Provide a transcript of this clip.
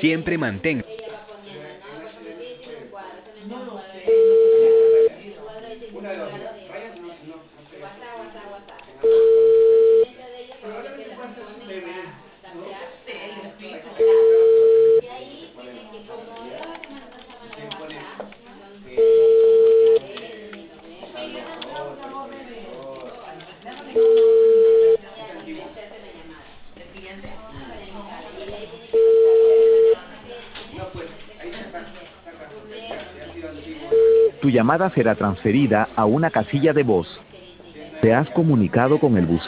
Siempre mantenga. Una de dos, mira, Ryan no sé. Probablemente pueda ser su bebé, ¿no? Sí, el espíritu. ¿El cliente? No, pues ahí saca si ha sido antiguo. Tu llamada será transferida a una casilla de voz. Te has comunicado con el buzón.